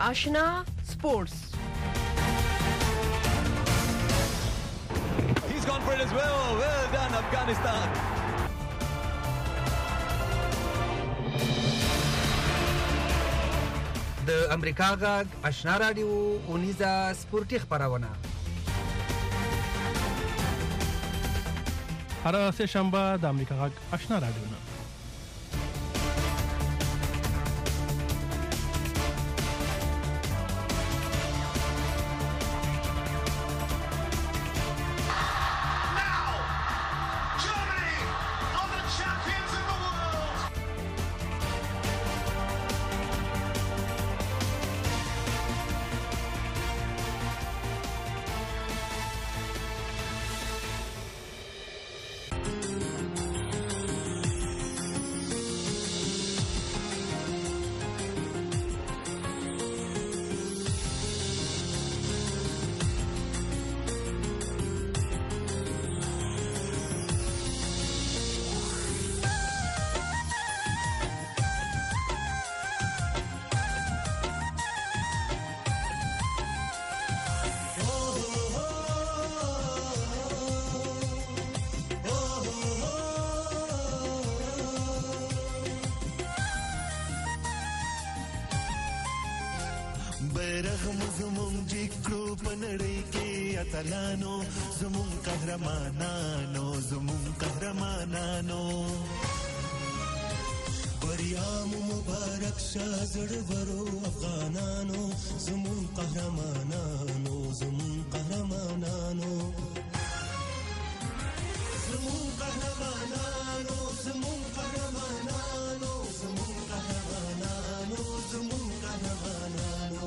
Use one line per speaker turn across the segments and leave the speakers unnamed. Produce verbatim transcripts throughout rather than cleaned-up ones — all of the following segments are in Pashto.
Ashna Sports.
He's gone for it as well. Well done, Afghanistan.
د امریکا غږ آشنا رادیو اونیزه سپورتي خبرونه
هر سه شنبه د امریکا غږ آشنا رادیو نه
اتلانو زمون قهرمانانو زمون قهرمانانو بریا مو مبارک شه زړورو افغانانو زمون قهرمانانو زمون قهرمانانو زمون قهرمانانو زمون قهرمانانو زمون قهرمانانو زمون قهرمانانو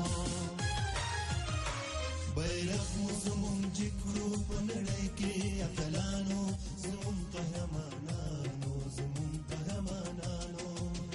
بیرغ مو زمون جګړو په نړۍ کې اتلانو زمون قهرمانانو زمون قهرمانانو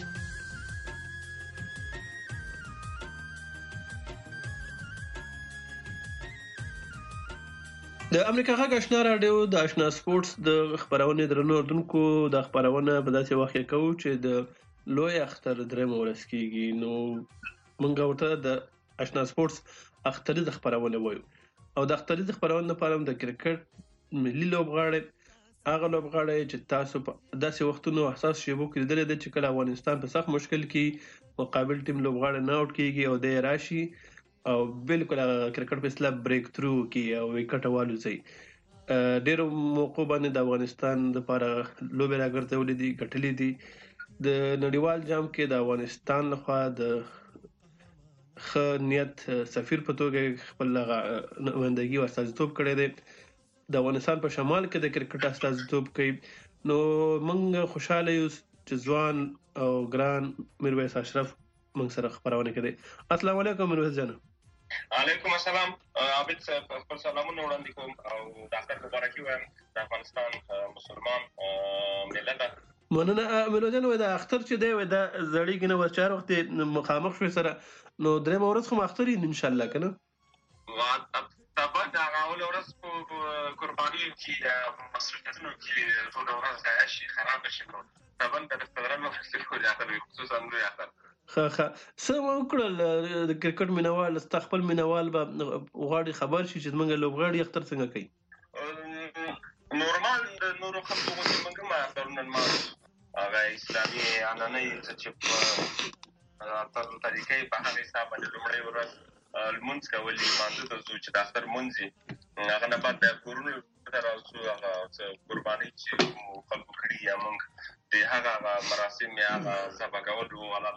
د امریکا غږ آشنا رادیو د آشنا سپورتس د خبرونې درنو اردوونکو د خبرونه په داسې وخت کې کوو چې د لوی اختر درېمه ورځ کېږي نو موږ ورته د آشنا سپورتس اختریز خبرونه وایو او د اختریز خبرونه لپاره د کرکټ ملي لوبغاړي هغه لوبغاړي چې تاسو په داسې وختونو حساس شیبو کې لیدل دي چې کله افغانستان په سخت مشکل کې مقابل ټیم لوبغاړي نه اوټ کیږي او د راشي او بالکل کرکټ په اسلام بریک تھرو کې او وکټ والوځي ډېر موقع باندې د افغانستان لپاره لوبې راګرځولې دي ګټلې دي د نړیوال جام کې د افغانستان لخوا د خ نیت سفیر په توګه خپل نمائندګي او استازیتوب کړی دی د افغانستان په شمال کې د کرکټ استازیتوب کوي نو موږ خوشاله یو چې ځوان او ګران میرویس اشرف موږ سره خبرونه کوي. السلام علیکم میرویس جان.
علیکم السلام عابد صاحب خپل سلامونه وړاندې کوم او د اختر مبارکي وایم د افغانستان مسلمان ملت
مننه میرویس جان. د اختر چې دی د زړیګ نه ورچار وخت مخامخ شو سره نو درېم ورځ خو اختر ان شاء الله کنه
وا طبعا دا اول ورځ په قرباني کې د مصرفاتو کې ټول ورځ دا شي خراب شي نو طبعا د استقرار نو فکر کوي خصوصا نو اختر
خا خا سم وکړل د کرکټ مینوال استقبال مینوال به غواړي خبر شي چې موږ لوبغاړي اختر څنګه کوي
نورمال نورو خلکو موږ ما درنن ما هغه اسلامي انانه چې په تاسو طریقې په هغه حساب باندې لومړی ورځ المنځ کولې باندې د زو چې د اختر منځي هغه نه بعد د کورونو تر اوسه هغه قرباني چې خلکو کړی یا موږ د هغه مراسم یا سبا کول ولا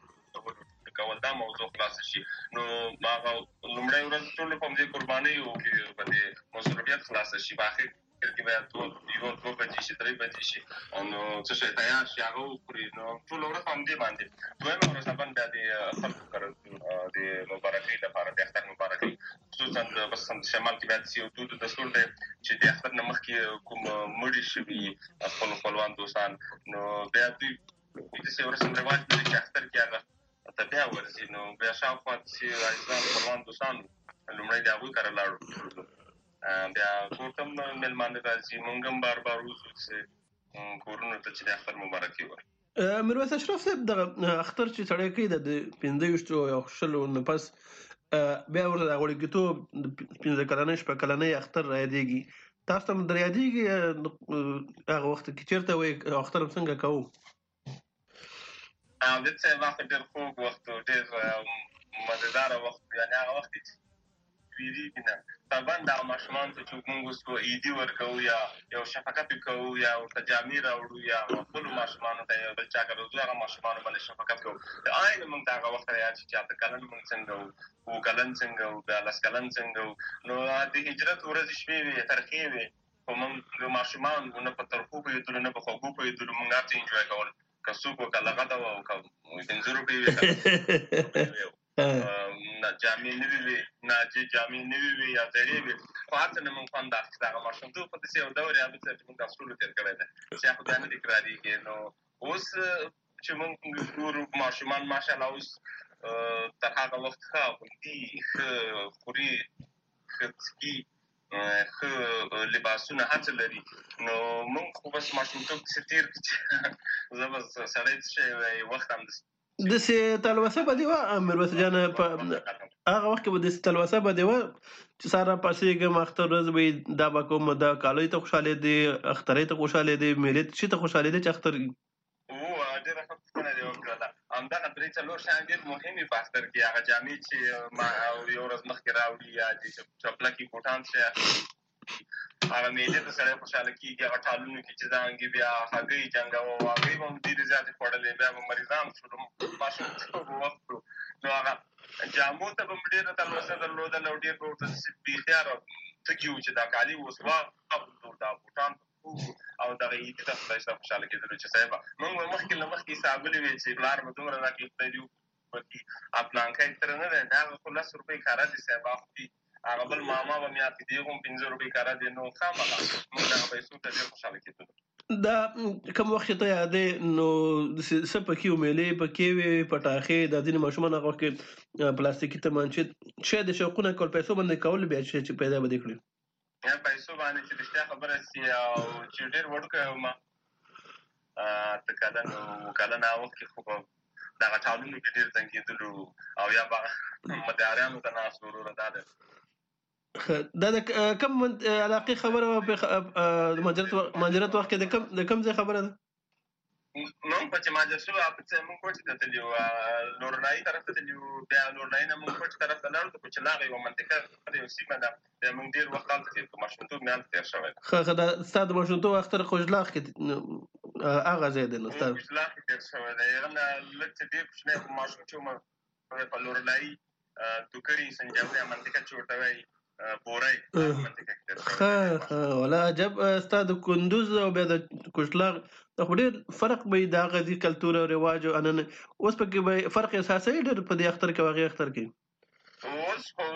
کول دا موضوع خلاص شي نو ما لومړی ورځ ټول په دې قرباني او کې باندې مصروفیت خلاص شي باخر کې بیا ټول یو دوه بجې شي درې بجې شي نو څه شي تیار شي هغه وکړي نو ټول ورځ هم دې باندې دویمه ورځ باندې د خلکو کړو د مبارکۍ لپاره د اختر مبارکۍ خصوصا د بسم شمال کې بیا چې دود د ټول چې د اختر نمخ کې کوم مړي شي خپل خپلوان دوستان نو بیا دوی د څه ورځې رواج د اختر کې هغه ته بیا ورسې نو بیا شاوخوا چې راځي خپلوان دوستان لومړی د هغوی کره لاړو بیا کورته مېلمانه راځي موږ هم بار بار وځو چې کورونو ته چې د اختر مبارکي ورکړو
میرویس اشرف صاحب د اختر چې سړی کوي د پنځه ویشتو یا شلو نه پس بیا ورته د غوړېږېتوب د پنځه کلنۍ شپږ کلنۍ اختر رایادېږي. تاسو ته هم در یادېږي هغه وخت کې چېرته وئ اختر هم څنګه کوو؟
عابد صاحب هغه ډېر خوږ وخت و، ډېر مزېداره وخت و. یعنې هغه وخت چې ویرېږي نه طبعا دغه ماشومانو ته چې موږ اوس عیدي ورکوو یا یو شفقت کوو یا ورته جامې راوړو یا خپلو ماشومانو ته یو بل چا که روزو هغه ماشومانو باندې شفقت کوو. عین موږ د هغه وخت یاد شي چې اته کلن موږ څنګه وو، اووه کلن څنګه وو، بیالس کلن څنګه وو. نو د هجرت ورځې شپې وې، ترخې وې، خو موږ ماشومان وو، نه په ترخو پوهېدلو نه په خوږو پوهېدلو. موږ هر څه انجوای کول، که څوک وو که لغته وه او که پنځه روپۍ وې نه جامې نوې وې، نه جامې نوې وې یا زړې وې، خو هر څه نه موږ خوند اخیست. هغه ماشومتوب په داسې یو دور یې عابد صاحب چې موږ تاسو ټولو تېر کړی دی چې هغه بیا نه تکرارېږي. نو اوس چې موږ ګورو ماشومان ماشاءالله اوس تر هغه وخت ښه اغوندي، ښه خوري، ښه څکي، ښه لباسونه، هر څه لري. نو موږ خو بس ماشومتوب داسې تېر کړو چې زه بس سړی څه شی وایي وخت هم
داسې تلوسه به دې وه میرویس جانه، په هغه وخت کې به داسې تلوسه به دې وه چې سهار راپاڅېږم اختر ورځ به یې دا به کوم، دا کالیو ته خوشحالېدې، اخترۍ ته خوشحالېدې، میلې شي ته خوشحالېدې چې اختر وي؟
هو ډېره ښه پوښتنه دې وکړله. همدغه درې څلور شیان ډېر مهم وي په اختر کې. هغه جامې چې یو ورځ مخکې راوړي یا د چپلکې بوټان چې هغه میلې ته سړی خوشحاله کېږي. هغه ټالونو کې چې زانګې بیا هګۍ جنګوه، هګۍ به هم ډېرې زیاتې خوړلې، بیا به مریضان شولو، ماشومتوب وخت و. نو هغه جامو ته به مو ډېره تلوسه درلودله او ډېر به ورته بېخیاره ټکي وو چې دا کالي اوس واغوندو، دا بوټان او دغه عیدي ته خدای سره خوشحاله کېدلو چې صاحبه موږ به مخکې له مخکې حسابلې وې چې پلار به دومره راکړي خدای دې وکړي، پلانکی تره نه دی، د هغه خو لس روپۍ کاره دي صاحب اخلي، هغه بل ماما به مې اخلي، دې هم پنځه روپۍ کاره دي. نو خامخا موږ دغه پیسو ته ډېر خوشحاله کېدلو.
دا کوم وخت ته یادې نو څه پکې وو؟ میلې پکې وې، پټاخې، دا ځینې ماشومان هغه وخت کې پلاستیکي تمانچې شاید د شوقونه کول پیسو باندې کول بیا چې پیدا به دې کړي
یا پیسو باندې چې رښتیا خبره سي او چې ډېر وړوکی وم اته کلن اووه کلن هغه وخت کې خو دغه ټالونو کې ډېر تنګېدلو او یا به مداریانو ته ناست وروره. دا ده
دا د کوم علاقې خبره وه؟ مهاجرت وخت کې د کوم ځای خبره ده؟
موږ په چې مهاجر شوو عابد صاحب موږ کوټې ته تللي وو، نورنایي طرف ته تللي وو، بیا نورنایي نه موږ کوټې طرف ته لاړو. د کوچلاغ یوه منطقه ده، یو سیمه ده، بیا موږ ډېر وخت هلته تېر کړو، ماشومتوب مې هلته تېر شوی.
ښه ښه، دا ستا د ماشومتوب اختر کوچلاغ کې هغه ځای دی؟ نو ستا
کوچلاغ کې تېر شوی دی. هغه نه لږ څه ډېر کوچنی ماشوم چې وم په نورنایي دوکرې سنجاوي منطقه چې ورته وایي بورۍ منطقه کې تېر شوی.
ښه ښه، والله عجب. ستا د کندوز او بیا د کوچلاغ خو ډېر فرق به وي د هغه دې کلتور او رواج او عنعنې. اوس پکې به فرق احساسوي ډېر په دې اختر کې او هغې اختر کې؟
اوس خو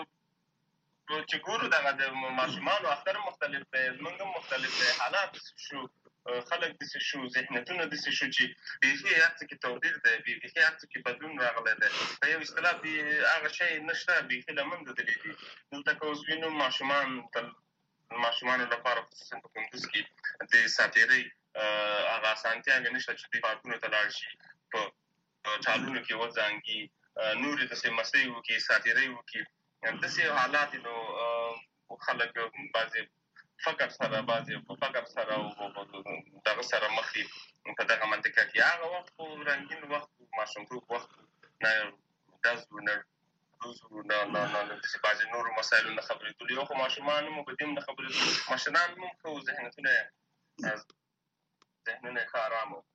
چې ګورو دغه د ماشومانو اختر مختلف دی، زمونږ هم مختلف دی، حالات شو، خلک داسې شو، ذهنیتونه داسې شو چې بیخي هر څه کې توپیر دی، بیخي هر څه کې بدلون راغلی دی. په یو اصطلاح هغه شی نشته، بیخي له منځه تللی دي. دلته که اوس وینو ماشومان ماشومانو لپاره خصوصا په کندوز کې د ساتیرۍ هغه اسانتیاوې نشته چې دوی پارکونو ته لاړ شي، په ټالونو کې وځانګي، نورې داسې مستۍ وکړي، ساتیرۍ وکړي. داسې حالات نو خلک بعضې فقر سره، بعضې په فقر سره او دغه سره مخ دي په دغه منطقه کې. هغه وخت خو رنګین وخت، ماشومتوب وخت، نه ډز و، نه روز و، نه نه نه داسې بعضې نورو مسایلو نه خبرېدلو. یو خو ماشومان هم په دې هم نه خبرېدلو، مشران هم ښه وو، ذهنیتونه ذهنونه یې ښه ارام وو.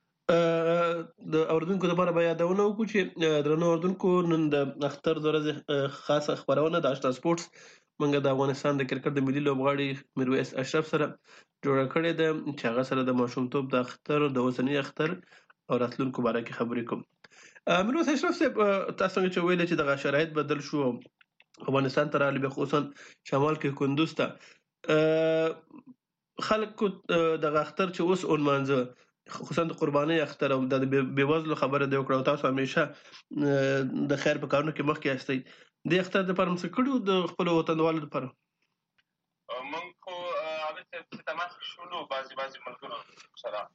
د اورېدونکو لپاره به یادونه وکړو چې درنو اورېدونکو نن د اختر د ورځې خاصه خپرونه د اشنا سپورټس موږ د افغانستان د کرکټ د ملي لوبغاړي میرویس اشرف سره جوړه کړې ده چې هغه سره د ماشومتوب د اختر، د اوسني اختر او راتلونکو باره کې خبرې کوم. میرویس اشرف صاحب، تاسو څنګه چې ویلې چې دغه شرایط بدل شو، افغانستان ته راغلي، خصوصا شمال کې کندوز ته خلکو دغه اختر چې اوس ونمانځه، خصوصا د قربانۍ اختر او د بېوزلو خبره دې وکړه او تاسو همیشه د خیر په کارونو کې مخکې یاستئ. دې اختر دپاره مو څه کړي د خپلو وطنوالو دپاره؟
موږ خو عابد صاحب چې تماس کې شولو بعضې بعضې ملګرو سره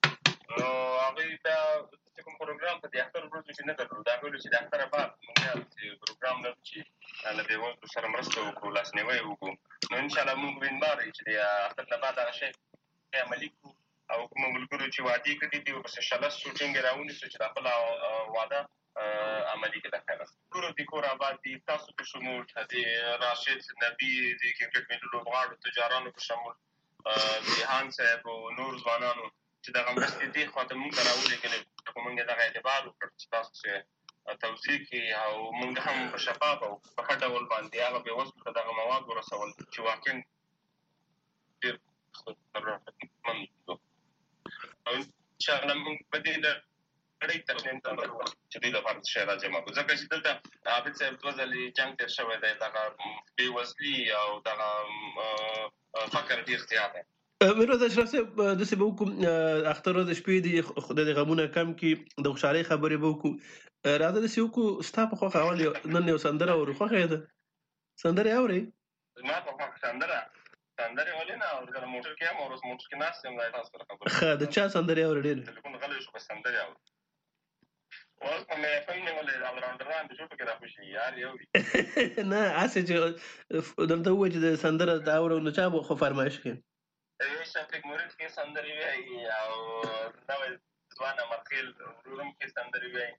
نو هغوی بیا چې کوم پروګرام په دې اختر ورځو کې نه درلود هغوی ویل چې د اختره بعد موږ داسې پروګرام لرو چې له بېوزلو سره مرسته وکړو لاسنیوی وکړو نو انشاءالله موږ امیدواره یو چې د اختر نه بعد هغه شی عملي کړو او کومو ملګرو چې وعدې کړي دي ورپسې شلس شو ټینګې راونیسو چې دا خپله وعده عملي کړه خیر ټولو د کور آباد دي تاسو په شمول د راشد نبي د کرکټ ملي لوبغاړو تجارانو په شمول د هان صاحب او نور ځوانانو چې دغه مرستې دې خواته موږ ته راولېږلې خو موږ یې دغه اعتبار وکړ چې تاسو چې توضیح کړي او موږ هم په شفاف او په ښه ډول باندې هغه بېوزلو ته دغه مواد ورسول چې واقعا ډېر ضرورتمند او انشاءالله موږ په دې لړۍ تر چې دوی لپاره څه شی راجمع کړو ځکه چې دلته عابد صاحب دوه ځلې جنګ تېر شوی دی دغه بېوزلي او دغه فقر ډېر زیات دی
میروز اشرف صاحب داسې به وکړو اختر د شپې دي خدای دې غمونه کم کړي د خوشحالۍ خبرې به وکړو راځه داسې وکړو ستا په خوښه اول نن یو سندره اورو خوښه یې ده سندرې اورئ
زما په خوښه سندره سندرې ولې نه اورو کله موټر کې هم اورو موټر کې ناست یم دا تاسو سره خبرې
ښه د چا سندرې اورې ډېرې
تلیفون غلی شو په سندرې اورو اوس په مې فهم نه ولې الراونډران د شوټو کې را خوشي یار یو وي
نه هسې چې درته ووایي چې د سندره د اورو نو چا به خو فرمایش کوي
شفیق مرید کې سندرې وایي او نوی ځوان امرخیل ورور هم کې سندرې وایي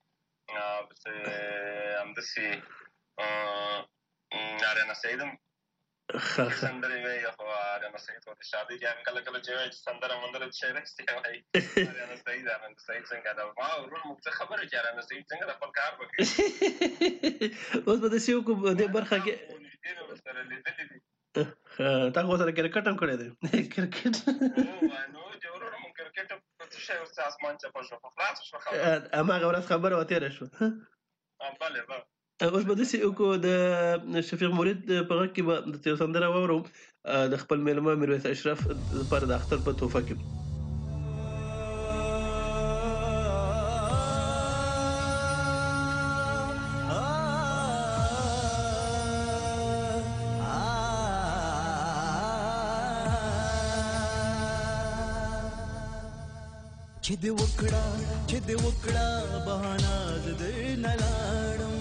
پسې همداسې آریانا سعید هم سندرې وایي خو آریانا سعید خو د شادۍ کې هم کله کله چې وایي چې سندره مندره د شی رښتیا وایي آریانا سعید آریانا سعید څنګه ده ما ورور موږ څه خبره چې آریانا سعید څنګه د خپل کار وکړي
اوس به داسې وکړو دې برخه کې
ډېر ورسره لیدلي دي
تا خو سره کرکټ هم کړی دی کرکټ
نو چې ورور موږ کرکټ څه شی ورسې اسمان چپه شو خو خلاص شوه خبره
هماغه ورځ خبره وتېره شوه
بله بله
اوس به داسې وکړو د شفیق مرید په غږ کې به د یو سندره واورو د خپل مېلمه میرویس اشرف لپاره د اختر په تحفه کې
چې دې وکړه چې دې وکړه بهانه زه درنه لاړم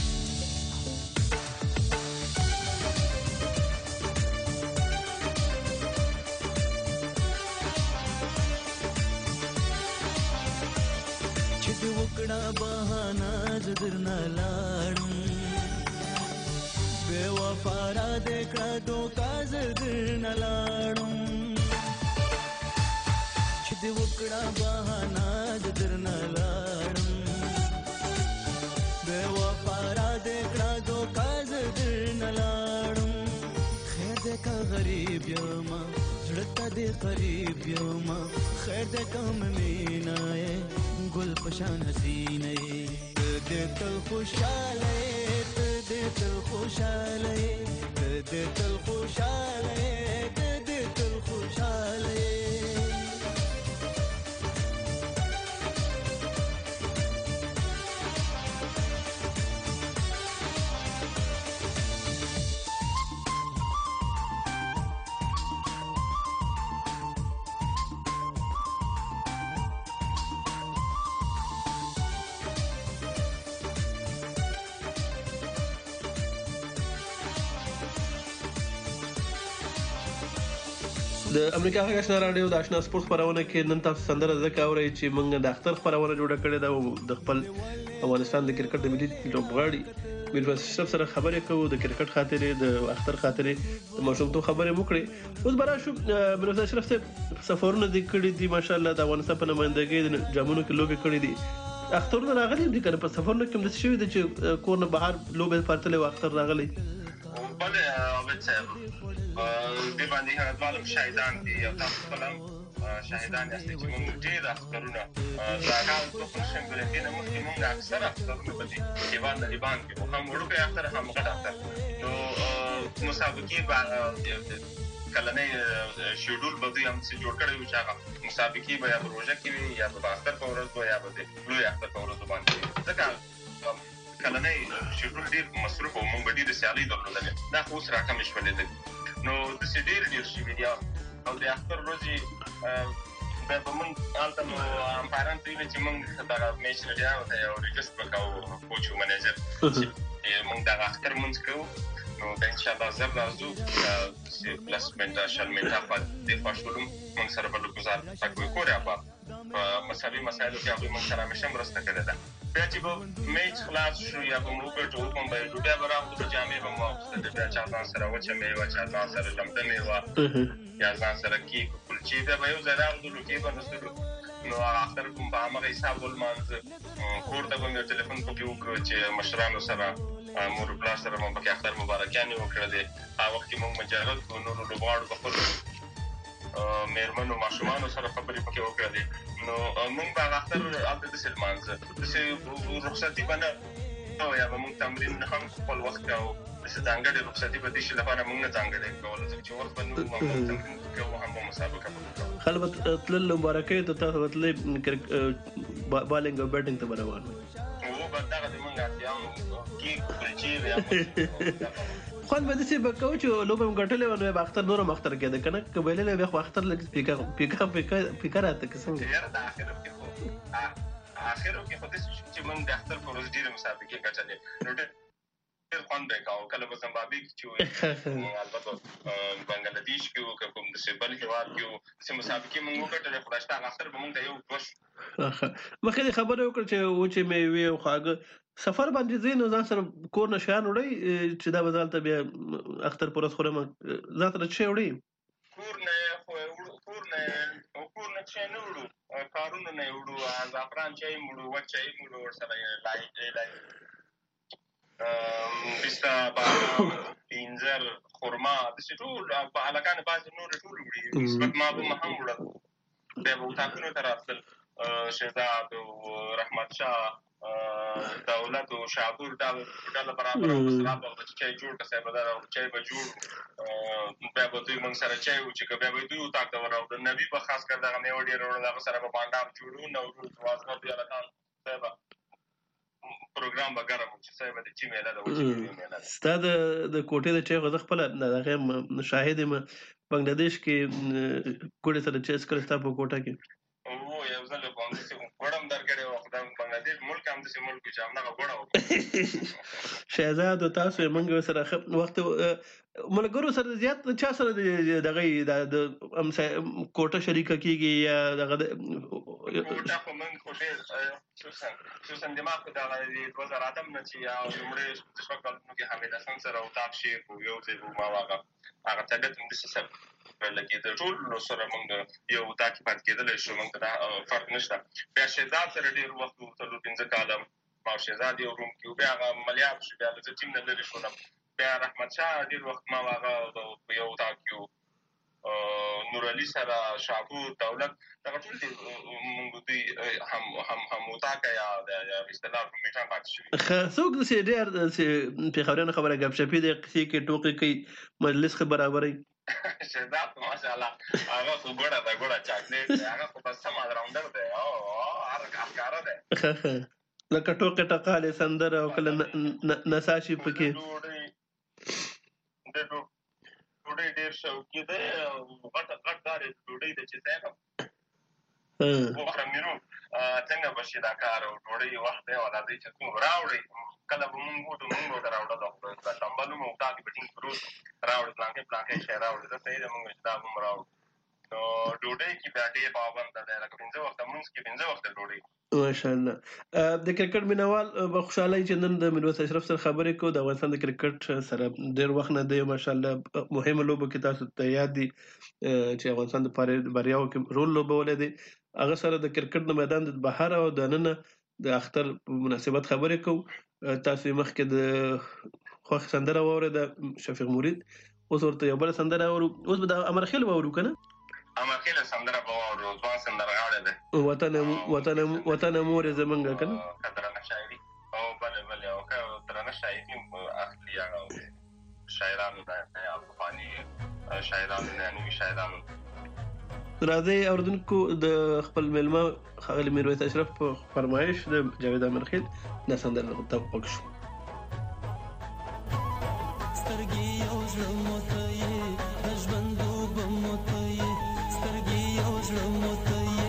چې دې وکړه بهانه زه درنه لاړم بې وفا را دې کړه دوکه زه درنه لاړم چې دې وکړه بهانه زه درنه لاړم بې وفا را دې کړه دوکه زه درنه لاړم خیر دې که غریب یمه زړه ته دې قریب یمه خیر دې که مینه یې ګل په شان حسینه یې ته دې تل خوشحاله یې ته دې تل خوشحاله یې ته دې تل خوشحاله یې ته دې تل خوشحاله یې
د امریکا غږ آشنا راډیو د آشنا سپورت خپرونه کې نن تاسو سندره ځکه اورئ چې موږ د اختر خپرونه جوړه کړې ده او د خپل افغانستان د کرکټ د ملي لوبغاړي میرویس اشرف سره خبرې کوو د کرکټ خاطرې د اختر خاطرې د ماشومتوب خبرې مو کړې اوس به راشو میرویس اشرف صاحب سفرونه دې کړي دي ماشاءالله د افغانستان په نمایندګۍ د جامونو کې لوبې کړې دي اخترونه راغلي دي کنه په سفرونه کې هم داسې شوي دي چې کور نه بهر لوبې پرتلې و اختر راغلی
بله عابد صاحب دې باندې هغه معلوم شاهدان دي او تاسو خپل شاهدان یاستئ چې موږ ډېر اخترونه د هغه دوه شنبهلندۍ نه مخکې موږ اکثره اخترونه په دې دیوان د لیبان کې وو هم وړوکی اختر هم غټ اختر نو مسابقې به کلنۍ شیډول به دوی همداسې جوړ کړی وي چې هغه مسابقې به یا په روژه کې وي یا به اختر په ورځ به یا به د لوی اختر په ورځو باندې وي ځکه کلنۍ شیډول ډېر مصروف و موږ به ډېرې سیالۍ درلودلې دا خو اوس راکمې شولې دي نو داسې ډېر ډېر شوي دي او د اختر ورځې بیا به موږ هلته نو امپایران ته ویل چې موږ دغه میچ لريانو ته یو ریکوست وکړو کوچ او منیجر چې موږ دغه اختر مونځ کوو نو د انشاءالله زر راځو چې پلس منټه شل منټه پاتې فاشلو موږ سره به ګزار پکې کوریا په مسالې مسایلو کې هغوی موږ سره همیشه مرسته کړې ده. بیا چې به میچ خلاص شو یا به موږ وګټو کوم به ډوډۍ به راوړو جامې به مو واخیستلې بیا چا ځان سره وچه میوه چا ځان سره لمده میوه یا ځان سره کیک کلچې بیا به یو ځای راغلو کې به نستلو نو هغه اختر کوم په همغه حساب ولمانځه کور ته به مې ټلیفون پکې وکړو چې مشرانو سره مور پلار سره مو پکې اختر مبارکیانې وکړلې هغه وخت کې موږ مجرد کړو نورو لوبغاړو په خپلو مېرمنو ماشومانو سره خبرې پکې وکړلې نو موږ به هغه اختر هلته داسې لمانځه داسې رخصتي به نه یا به موږ تمرین هم خپل وخت کوو داسې ځانګړې رخصتي به دې شي لپاره موږ نه ځانګړې کوله ځکه چې وخت به نه وو موږ تمرین کوو هم به مسابقه به کوو
خلک به تلل مبارکۍ ته تاسو به تلئ بالینګ او بیټینګ ته به روان وئ
هو به دغه زموږ اړتیاوو کیک کلچې بیا
خوند به داسې به کوو چې لوبه مو ګټلې وه نو بیا به اختر نور هم اختر کېده که نه که بایللی بیا خو اختر لږ پیکه پیکه پیکه راته که څنګه
یاره د اخرو کې خو اخرو کې خو داسې شو چې موږ د اختر په ورځ ډېرې مسابقې ګټلې نو ډېر ډېر خوند به یې کاوه کله به زمبابوې کې چې وو البته بنګلادیش کې وو که کوم داسې بل هېواد کې وو داسې مسابقې موږ وګټلې خو راشته هغه اختر به موږ ته یو دوه شو
مخکې دې خبره وکړه چې وچې میوې او خواږه سفر باندې ځئ نو ځان سره کور نه شیان وړئ چې دا به ځان ته بیا اختر په ورځ خورم ځان سره څه شی وړئ
کور نه کور نه کور نه څه نه وړو کارونه نه وړو زعفران چای وړو وچ چای وړو ورسره لای لای پسته بادام انځر خرما داسې ټول هلکان بعضې نور ټول وړي نسبت ما به هم وړل بیا به اطاقونو ته راتلل شهزاد او رحمت شاه دولت او شاپور دا ډله برابر او سره په چای جوړ کړه صاحب دا چای به جوړ بیا به دوی موږ سره چای و چې بیا به دوی اطاق ته ورغلو د نبي به خاص کر دغه میوه ډېر وړل هغه سره به بانډار جوړو نوروز وازغه بیا هلکان صاحب پروګرام به ګرم و چې صاحب د چي میله ده وچې میله ده
ستا د کوټې د چای خو زه خپله د هغې شاهد یم بنګلادیش کې ګوړې سره چای څښلی ستا په کوټه کې
هو یو ځل خو همداسې ګوړه هم درکړې وه خو دا بنګلادیش ملک همداسې ملک و چې همدغه ګوړه وکړه
شهزاد او تاسو یې موږ سره ښه وخت ملګرو سره زیات چا سره دغه د کوټه شریکه کېږي یا دغه
کوټه خو موږ خو ډېر خصوصا دما خو دغه دوه زره اتم نه چې لومړی شپږ کلونو کې حمید حسن سره اطاق شیخ و یو ځای و ما هغه هغه طبیعت همداسې سره لګېده ټولو سره موږ یو اطاق کې پاتې کېدلی شو موږ ته دا فرق نشته بیا شهزاد سره ډېر وخت و څلور پنځه کاله ما او شهزاد یو روم کې و بیا هغه ملیاب شو بیا زه ټیم نه لرې شولم بیا رحمت شاه ډېر وخت ما هغه په یو اطاق کې و نور علي سره شاپور دولت دغه ټول دي موږ دوی هم هم هم اطاقه یا اصطلاح په میټان پاتې شوي
څوک داسې ډېر پېښوریانو خبره ګپ شپې دی قصې کې ټوکې کوي مجلس ښه برابروي
شهزاد ماشاءالله هغه خو ګوړه ده ګوړه چاکلیټ دی هغه خو بس سم راونډر دی او هر ښکاره دی
لکه ټوکې ټقالې سندره او کله نڅا شي پکې
ډوډۍ ډېر شوقي دی غټ غټ دارې ډوډۍ ده چې صاحب وخوره میرو څنګه به شي دا کار او ډوډۍ وخت دی ولا دی چې کوم راوړئ کله به مونږ وټو مونږ ورته راوړل ټمبل مو اطاق کې به ټینګ پروت راوړل پلانکې پلانکې شی راوړل زه صحیح ده مونږ چې دا به مو راوړو نو ډوډۍ کې بیا ډېر پابنده دی لکه پنځه وخته مونځ کې پنځه وخته ډوډۍ
ماشاءالله د کرکټ مینوال به خوشحاله چې نن د میرویس اشرف سره خبرې کوو د افغانستان د کرکټ سره ډېر وخت نه دی ماشاءالله مهمه لوبه کې تاسو ته یاد دي چې افغانستان د بریاو کې رول لوبولی دی هغه سره د کرکټ د میدان د بهر او د ننه د اختر په مناسبت خبرې کوو تاسو مخکې د خوښ سندره واورېده شفیق مرید اوس ورته یو بله سندره اورو اوس به د امرخیل واورو که نه
امرخیل سندره به واورو ځوان سندرغاړی دی
وطن وطن وطن مور یې زمونږ که نه
ښه درنه شاعري او بلې بلې او ښه درنه شاعري اخلي هغه شاعرانو نه یا پخواني شاعرانو نه نوي شاعرانو
راځئ اورېدونکو د خپل میلمه ښاغلي میرویس اشرف په فرمایش د جاوید امرخیل دا سندره ته غوږ شو
سترګې او زړه مو ته یې د ژوند لوبه مو ته یې سترګې او زړه مو ته یې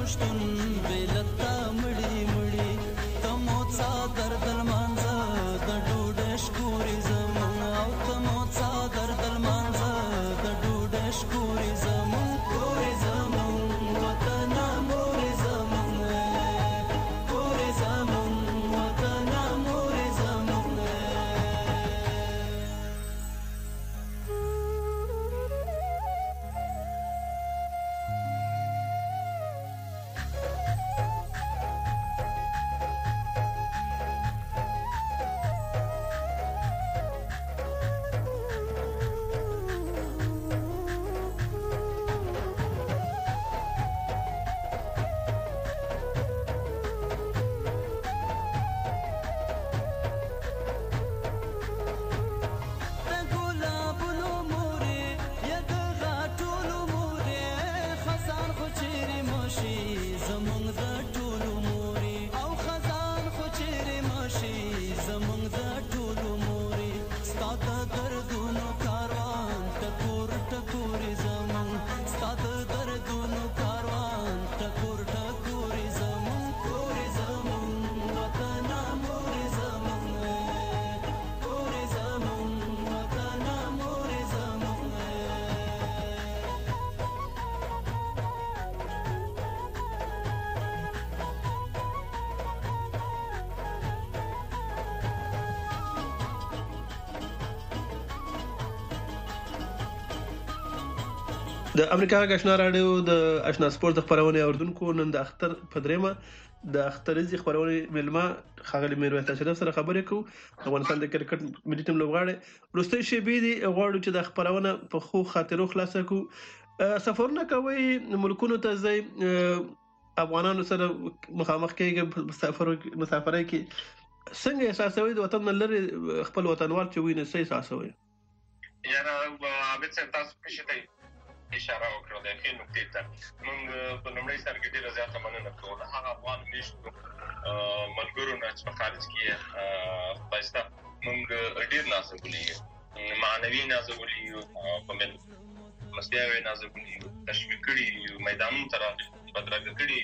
شتون بلتا مړی مړی تمو څا دردل مانزه د ډوډۍ شکوري زمون او تمو څا دردل مانزه د ډوډۍ شکوري زمون کوري زمون وطن مور زمون کوري زمون وطن مور زمون
د امریکا غشنا رادیو د آشنا سپورت خبرونه اوردونکو نن د اختر په دریمه د اخترزي خبرونه ملما خغلی میرویس اشرف سره خبرې کوو. افغانستان د کرکټ ملي ټیم لوبغاړي وروستي شی بي دي غواړو چې د خبرونه په خو خاطرو خلاصه کو. سفرونه کوي ملکونو ته ځي افغانانو سره مخامخ کېږي مسافر مسافرای کې څنګه احساسوي د وطن لري خپل وطنوال چې ویني څه احساسوي؟
یاره اوبه څه تاسو پېښته اشاره وکړه د خې نقطې ته موږ په لومړي سر کې ډېر زیات مننه کوو د هغه افغان میشتو ملګرو نه چې په خارج کې پښتا موږ ډېر نازولي معنوي نازولي په من مسیاوي نازولي تشویق کړي میدانونو تر بدرګه کړي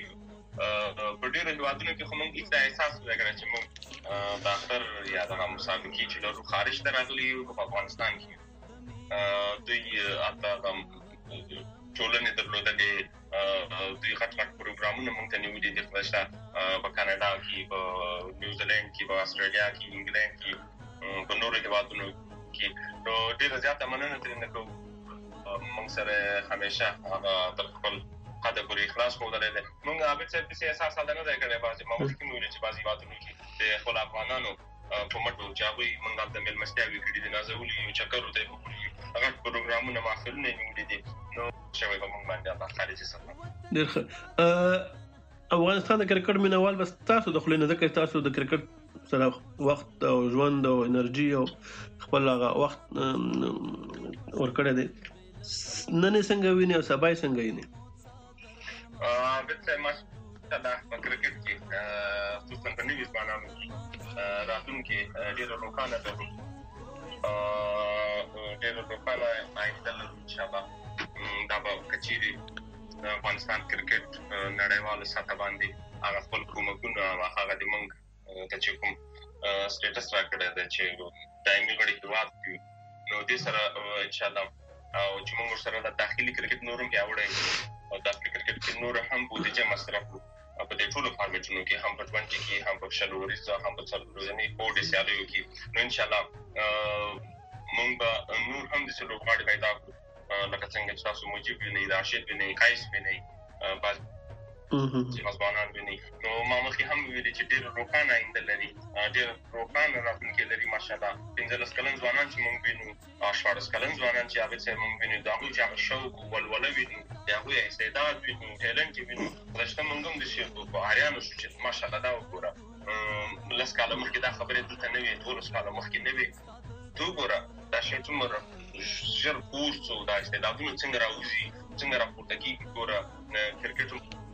په ډېر هیوادونو کې خو موږ هیڅ احساس وکړ چې موږ د اختر یا د مسابقې چې له خارج ته راغلي په افغانستان کې دوی اته ټولنې درلودلې دوی غټ غټ پروګرامونه موږ ته نیولي دي خلاصه په کاناډا کې په نیوزیلند کې په استرالیا کې انګلند کې په نورو هیوادونو کې نو ډېر زیات مننه ترې کوو موږ سره همیشه هغه تر خپل قد پورې اخلاص کوله ده موږ هغه څه په اساس نه ده کړې بعضي موږ کې ویل چې بعضي هیوادونو کې د خپل افغانانو په مټو چې هغه موږ د مل مستوي کړي دي نازولي او چکر ته هغه پروګرامونه محفلونه نیولې دي نو شوی به موږ باندې په خارجي سفر
ډېر ښه. افغانستان د کرکټ مینوال بس تاسو د خلینو ذکر تاسو د کرکټ سره وخت او ژوند او انرژي او خپل هغه وخت ورکړی دی نن څنګه ویني او سبا څنګه ویني؟
ا بته ماش دا په کرکټ کې خصوصا په نیوز باندې راتلونکي ډېر روښانه ده ا ډېر روښانه آینده ان شاء الله دا به کچيري افغانستان کرکټ نړیوال سطح باندې هغه خپل کومکونه هغه د منګ ته چې کوم سټیټس راکړی دی چې دایمي غړي هیواد دی نو دې سره ان شاء الله او چې موږ سره د داخلي کرکټ نورم کې اوړی او د کرکټ کې نور هم بودیجه مصرف په دې ټولو فارمیټونو کې هم په ژوند کې هم په شلوري ځا هم په څلورنی بورډ سیالیو کې نو ان شاء الله موږ نور هم د څلور غاړي پیدا کړو لکه څنګه چې تاسو موجب وینئ راشد وینئ قیس وینئ باز چې مزبانان وینئ نو ما مخکې هم ویلي چې ډېر روښانه آینده لري ډېر روښانه راتلونکی لري ماشاءالله پنځلس کلن ځوانان چې موږ وینو شپاړس کلن ځوانان چې هغه څه موږ وینو د هغوی چې هغه شوق ولوله وینو د هغوی استعداد وینو ټیلنټ وینو خداشته موږ هم د شي په اریانو شو چې ماشاءالله دا وګوره لس کاله مخکې دا خبرې دلته نه وي دولس کاله مخکې نه وي ته وګوره دا شی څومره ژر کورس او دا استعدادونه څنګه راوځي څنګه راپورته کېږي ګوره کرکټ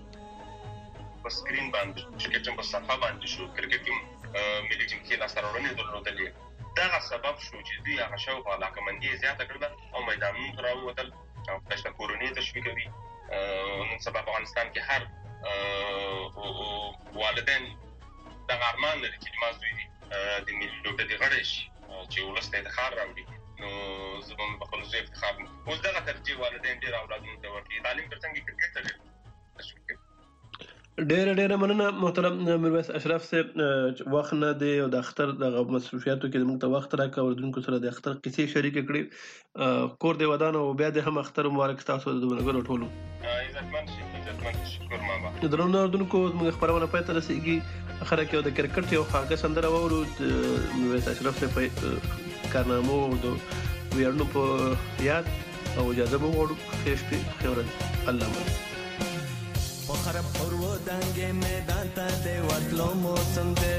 په سکرین باندې کرکټ په صفحه باندې شو کرکټ ملي ټیم کې لاسته راوړنې درلودلې دا سبب شو چې دوی هغه شوق او علاقمندي زیاته کړله او میدانونو ته راووتل او دلته کورنۍ تشویقوي نن سبا افغانستان کې هر والدین د ارمان لري چې ما زوی دي د ملي لوبډلې غړی شي چې ولس ته افتخار راوړي نو زه به په خپل زوی افتخار کوم. اوس دغه ترجیح والدین ډېر اولادونو ته ورکوي. تعلیم تر څنګ کرکټ ته ډېر
ډېر ډېر مننه محترم میرویس اشرف صاحب وخت نه دی او د اختر د مصروفیاتو کې موږ ته وخت راکړ اوردونکو سره د اختر قصې شریک کړې کور دی ودان او بیا د هم اختر مبارک تاسو د ملګرو ټولو
عزتمن شي عزتمن شکر ماما
درنو اوردونکو موږ خبرونه پاتې رسیدي اخره کې د کرکټ یو خاګه سندره وورو میرویس اشرف صاحب کارنامو د ویرنو په یاد او اجازه مو وړو خېش په خیرت الله مو
پخر پرو دانګې میدان ته دی ورتلو موسم دی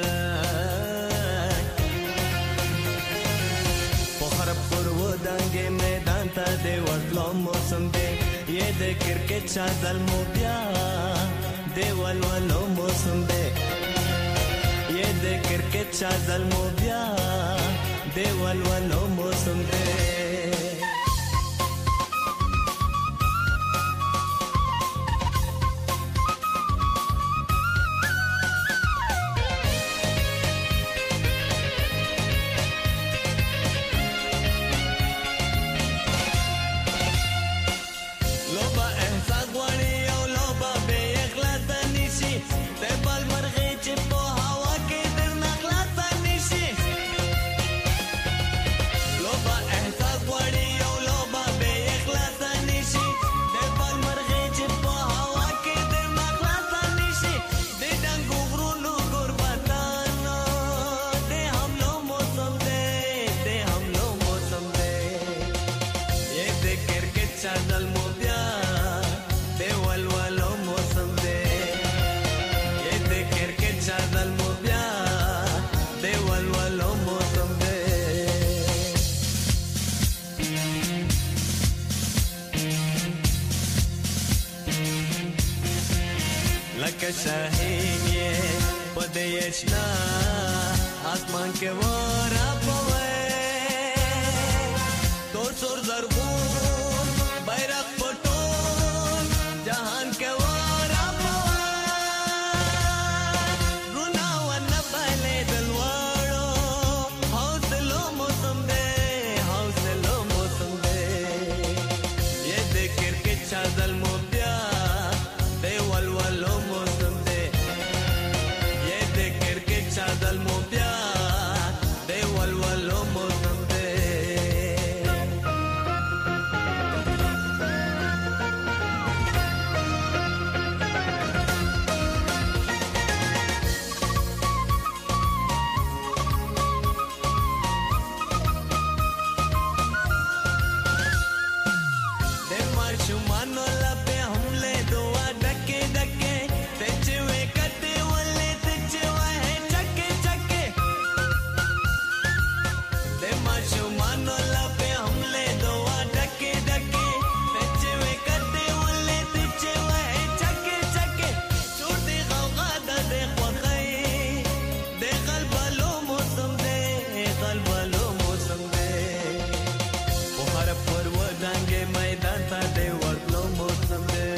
پخر پرو دانګې میدان ته دی ورتلو موسم دی یہ د کرکټ چادل مو بیا دی ولولو موسم دی یہ د کرکټ چادل مو بیا دی ولولو موسم دی شاهین یې په دې اشنا آسمان کې ورا پوي تو سر زرغون بیرغ پټون جهان کې ورا پوي رونا ون بلې دلوړو حوصله موسم دې حوصله موسم دې یہ د کرکټ چادل مو بیا دی ولولو چادل مو بیا دی ولولو موسم دی د ماشومانو لپې حمله دعا ډکې ډکې ته چې وې کټې ولې ته چې وې ماشومانو لپې حمله دعا ډکې ډکې ته چې وې کټې ولې ته چې وې چکې چکې چور دی غوغا د دې خوښۍ د قلبالو موسم دی قلبالو موسم دی په هر پر ودانګې میدان ته دی ورتلو موسم دی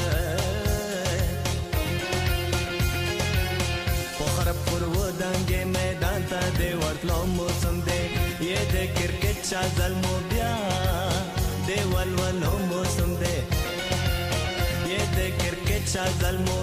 په هر پر ودانګې میدان ته دی ورتلو موسم دی یہ د کرکټ چادل مو بیا دی ولولو موسم دی یہ د کرکټ چادل مو